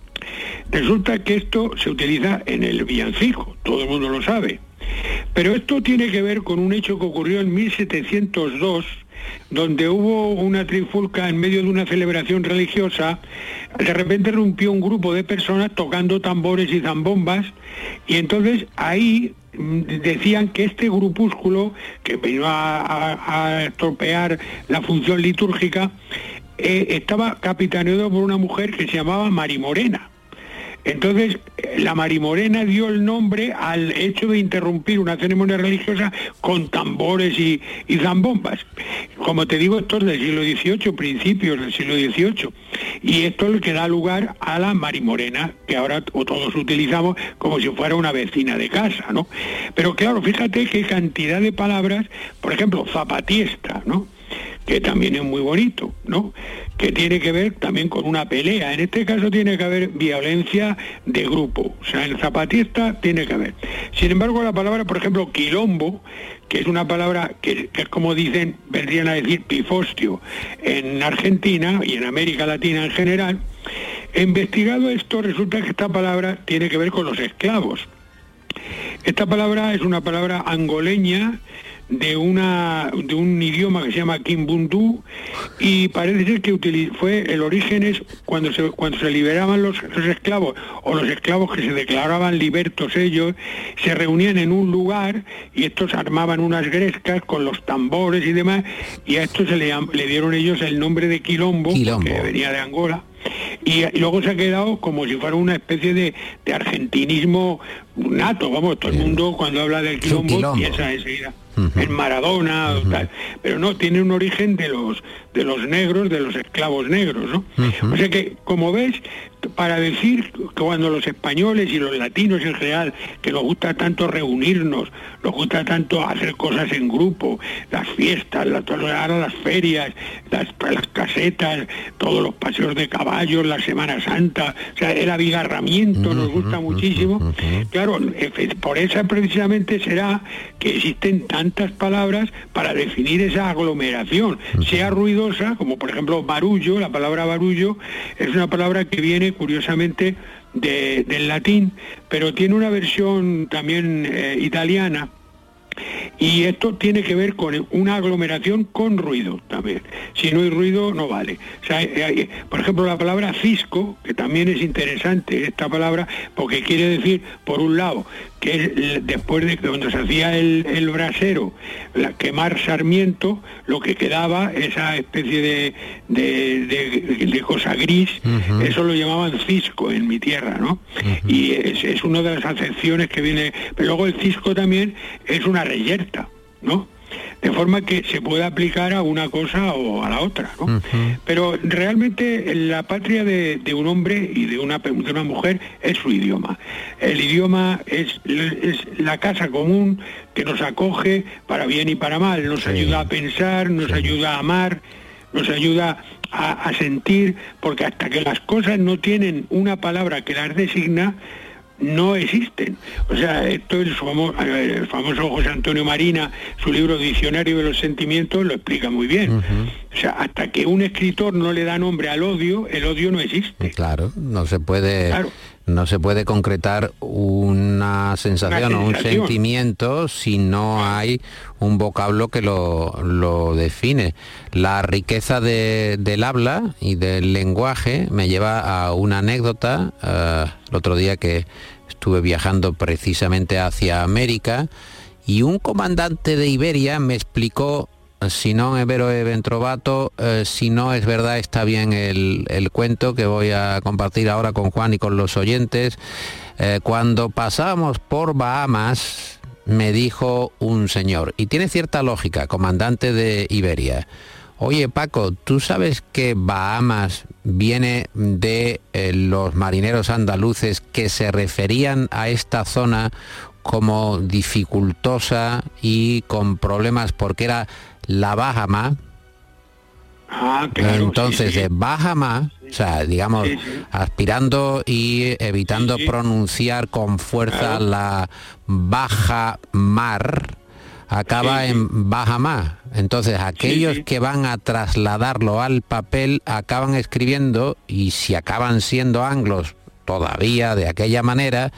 resulta que esto se utiliza en el villancico, todo el mundo lo sabe. Pero esto tiene que ver con un hecho que ocurrió en mil setecientos dos, donde hubo una trifulca en medio de una celebración religiosa. De repente irrumpió un grupo de personas tocando tambores y zambombas, y entonces ahí decían que este grupúsculo, que vino a, a, a estropear la función litúrgica, eh, estaba capitaneado por una mujer que se llamaba Marimorena. Entonces, la Marimorena dio el nombre al hecho de interrumpir una ceremonia religiosa con tambores y, y zambombas. Como te digo, esto es del siglo dieciocho, principios del siglo dieciocho. Y esto es lo que da lugar a la Marimorena, que ahora todos utilizamos como si fuera una vecina de casa, ¿no? Pero claro, fíjate qué cantidad de palabras, por ejemplo, zapatiesta, ¿no? Que también es muy bonito, ¿no? Que tiene que ver también con una pelea. En este caso tiene que haber violencia de grupo. O sea, en zapatista tiene que haber. Sin embargo, la palabra, por ejemplo, quilombo, que es una palabra que, que es como dicen, vendrían a decir pifostio en Argentina y en América Latina en general, he investigado esto, resulta que esta palabra tiene que ver con los esclavos. Esta palabra es una palabra angoleña, de una de un idioma que se llama Kimbundu, y parece ser que utiliz, fue el origen es cuando se cuando se liberaban los, los esclavos, o los esclavos que se declaraban libertos ellos, se reunían en un lugar y estos armaban unas grescas con los tambores y demás, y a esto se le, le dieron ellos el nombre de quilombo, quilombo. Que venía de Angola. Y, y luego se ha quedado como si fuera una especie de, de argentinismo nato, vamos, todo el mundo cuando habba del quilombo, quilombo piensa enseguida. uh-huh. en Maradona, uh-huh. tal, pero no, tiene un origen de los de los negros, de los esclavos negros, ¿no? Uh-huh. O sea que, como ves, para decir que cuando los españoles y los latinos en general, que nos gusta tanto reunirnos, nos gusta tanto hacer cosas en grupo, las fiestas, las, ahora las ferias, las, las casetas, todos los paseos de caballos, la Semana Santa, o sea, el abigarramiento nos gusta muchísimo. Claro, por esa precisamente será que existen tantas palabras para definir esa aglomeración, sea ruidosa, como por ejemplo barullo. La palabra barullo es una palabra que viene curiosamente de, del latín, pero tiene una versión también eh, italiana, y esto tiene que ver con una aglomeración con ruido también. Si no hay ruido, no vale. O sea, eh, por ejemplo, la palabra cisco, que también es interesante esta palabra, porque quiere decir, por un lado, que es, después de que cuando se hacía el, el brasero, la, quemar sarmiento, lo que quedaba, esa especie de, de, de, de cosa gris, uh-huh. eso lo llamaban cisco en mi tierra, ¿no? Uh-huh. Y es, es una de las acepciones que viene. Pero luego el cisco también es una reyerta, ¿no? De forma que se puede aplicar a una cosa o a la otra, ¿no? Uh-huh. Pero realmente la patria de, de un hombre y de una, de una mujer es su idioma. El idioma es, es la casa común que nos acoge para bien y para mal, nos sí. ayuda a pensar, nos sí. ayuda a amar, nos ayuda a, a sentir, porque hasta que las cosas no tienen una palabra que las designa, no existen. O sea, esto es el famoso, el famoso José Antonio Marina, su libro Diccionario de los Sentimientos, lo explica muy bien. Uh-huh. O sea, hasta que un escritor no le da nombre al odio, el odio no existe. Claro, no se puede... Claro. No se puede concretar una sensación, una sensación o un sentimiento si no hay un vocablo que lo, lo define. La riqueza de, del habla y del lenguaje me lleva a una anécdota. Uh, el otro día que estuve viajando precisamente hacia América y un comandante de Iberia me explicó, si no es vero e ben trovato, eh, si no es verdad está bien el, el cuento que voy a compartir ahora con Juan y con los oyentes. Eh, cuando pasábamos por Bahamas, me dijo un señor, y tiene cierta lógica, comandante de Iberia: oye Paco, ¿tú sabes que Bahamas viene de eh, los marineros andaluces que se referían a esta zona como dificultosa y con problemas porque era la Bahama? Ah, claro. Entonces, sí, sí. de Bahama, sí, o sea, digamos, sí, sí. aspirando y evitando sí, sí. pronunciar con fuerza claro. la baja mar, acaba sí, sí. en Bahama. Entonces, aquellos sí, sí. que van a trasladarlo al papel acaban escribiendo, y si acaban siendo anglos todavía de aquella manera,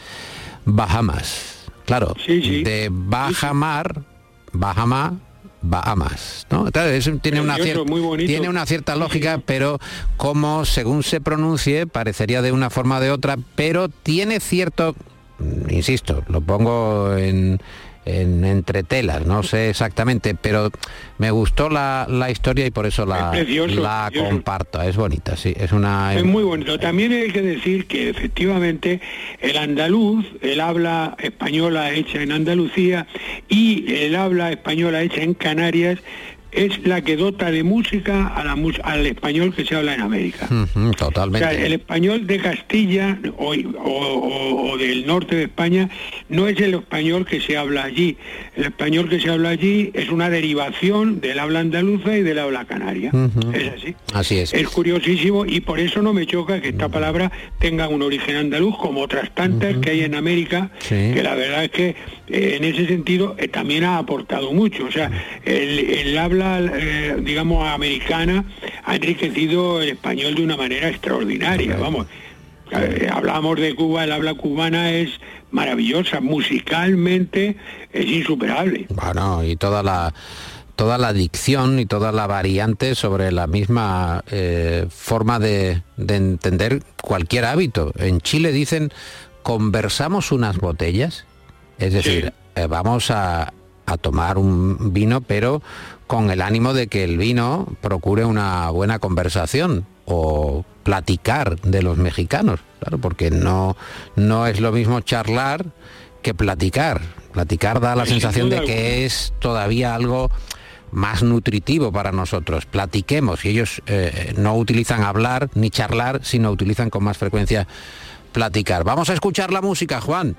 Bahamas. Claro, sí, sí. de baja mar, Bahama, Bahamas, ¿no? Claro, eso tiene una, cier- tiene una cierta lógica, pero como según se pronuncie, parecería de una forma o de otra, pero tiene cierto, insisto, lo pongo en, en entre telas, no sé exactamente, pero me gustó la, la historia y por eso la, precioso, la comparto. Es bonita, sí, es una... Es muy bonito. También hay que decir que efectivamente el andaluz, el habla española hecha en Andalucía y el habla española hecha en Canarias, es la que dota de música a la, al español que se habla en América. Uh-huh, totalmente. O sea, el español de Castilla o, o, o del norte de España no es el español que se habla allí. El español que se habla allí es una derivación del habla andaluza y del habla canaria. Uh-huh. Es así. Así es. Es curiosísimo y por eso no me choca que esta palabra tenga un origen andaluz, como otras tantas uh-huh. que hay en América, sí. que la verdad es que eh, en ese sentido eh, también ha aportado mucho. O sea, el, el habla Eh, digamos americana ha enriquecido el español de una manera extraordinaria. Vamos, eh, hablamos de Cuba, el habla cubana es maravillosa, musicalmente es insuperable. Bueno, y toda la toda la dicción y toda la variante sobre la misma eh, forma de, de entender cualquier hábito. En Chile dicen, conversamos unas botellas, es decir, sí. eh, vamos a, a tomar un vino, pero con el ánimo de que el vino procure una buena conversación o platicar de los mexicanos, claro, porque no, no es lo mismo charlar que platicar. Platicar da la Sin sensación duda de que es todavía algo más nutritivo para nosotros. Platiquemos, y ellos eh, no utilizan hablar ni charlar, sino utilizan con más frecuencia platicar. Vamos a escuchar la música, Juan.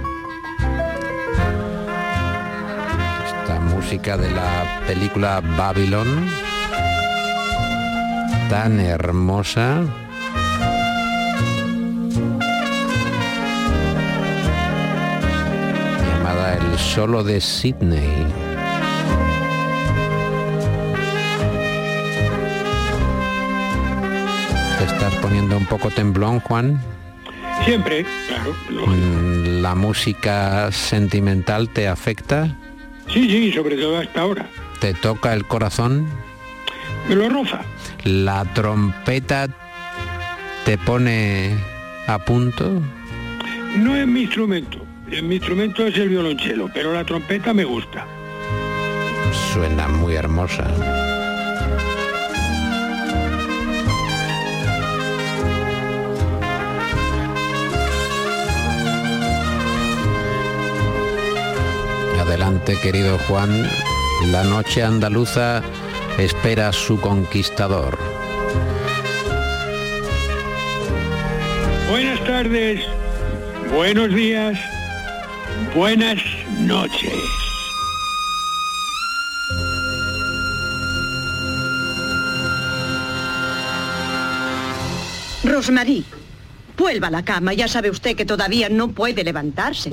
Esta música de la película Babylon, tan hermosa. Llamada El solo de Sydney. ¿Te estás poniendo un poco temblón, Juan? Siempre, claro. ¿La música sentimental te afecta? Sí, sí, sobre todo hasta ahora. ¿Te toca el corazón? Me lo roza. ¿La trompeta te pone a punto? No es mi instrumento. Mi instrumento es el violonchelo, pero la trompeta me gusta. Suena muy hermosa. Adelante, querido Juan, la noche andaluza espera a su conquistador. Buenas tardes, buenos días, buenas noches. Rosmarie, vuelva a la cama, ya sabe usted que todavía no puede levantarse.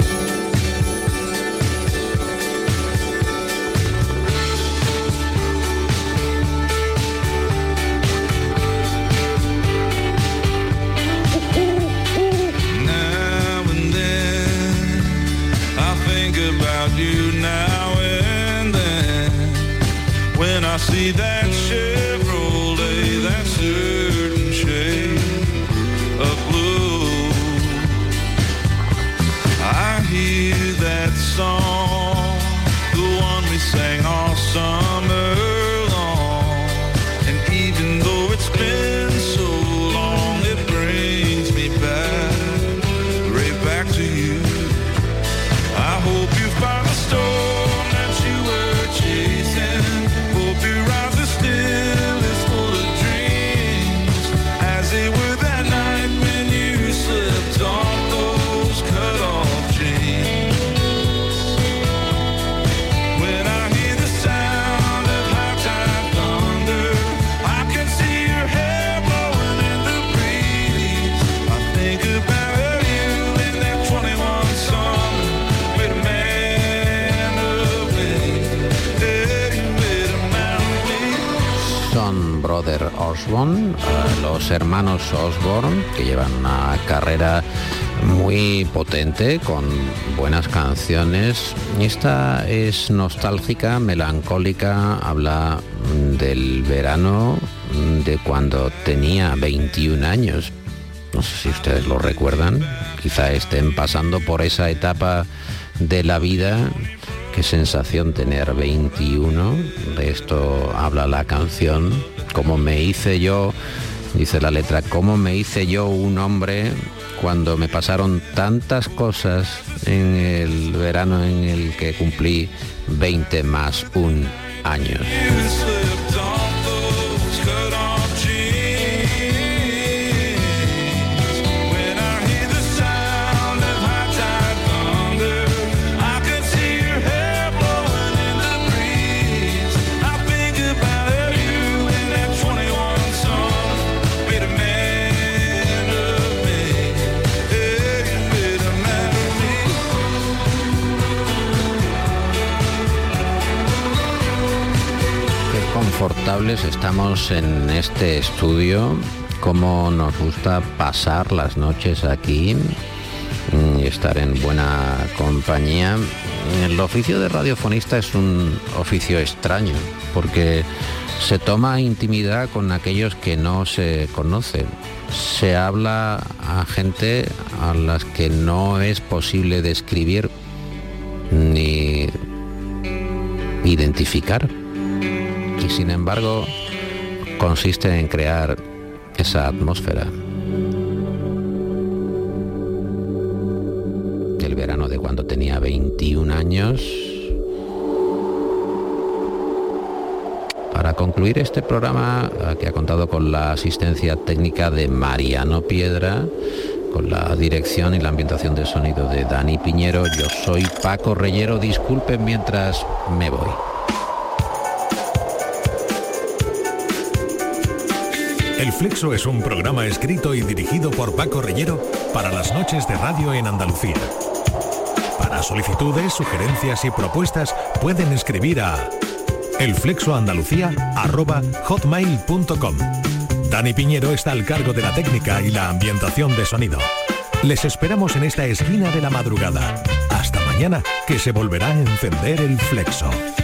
I see that Chevrolet, that certain shade of blue. I hear that song, the one we sang all summer long. And even though it's been so long, it brings me back, right back to you. I hope you found the storm that you were chasing. Your eyes are still as full of dreams as they were that night when you slipped off those cut-off jeans. When I hear the sound of high-tide thunder, I can see your hair blowing in the breeze. I think about you in that twenty-one summer with a man of me. Son Brother Osborne, uh, los hermanos Osborne, que llevan una carrera muy potente, con buenas canciones. Esta es nostálgica, melancólica, habla del verano de cuando tenía veintiún años. No sé si ustedes lo recuerdan, quizá estén pasando por esa etapa de la vida. Qué sensación tener veintiuno, de esto habla la canción. Cómo me hice yo, dice la letra, cómo me hice yo un hombre cuando me pasaron tantas cosas en el verano en el que cumplí veinte más un años. Confortables estamos en este estudio, como nos gusta pasar las noches aquí y estar en buena compañía. El oficio de radiofonista es un oficio extraño porque se toma intimidad con aquellos que no se conocen. Se habla a gente a las que no es posible describir ni identificar. Y sin embargo, consiste en crear esa atmósfera. El verano de de cuando tenía veintiún años. Para concluir este programa, que ha contado con la asistencia técnica de Mariano Piedra, con la dirección y la ambientación de sonido de Dani Piñero, yo soy Paco Reyero. Disculpen mientras me voy. El Flexo es un programa escrito y dirigido por Paco Reyero para las noches de radio en Andalucía. Para solicitudes, sugerencias y propuestas pueden escribir a elflexoandalucía arroba hotmail punto com. Dani Piñero está al cargo de la técnica y la ambientación de sonido. Les esperamos en esta esquina de la madrugada. Hasta mañana, que se volverá a encender el Flexo.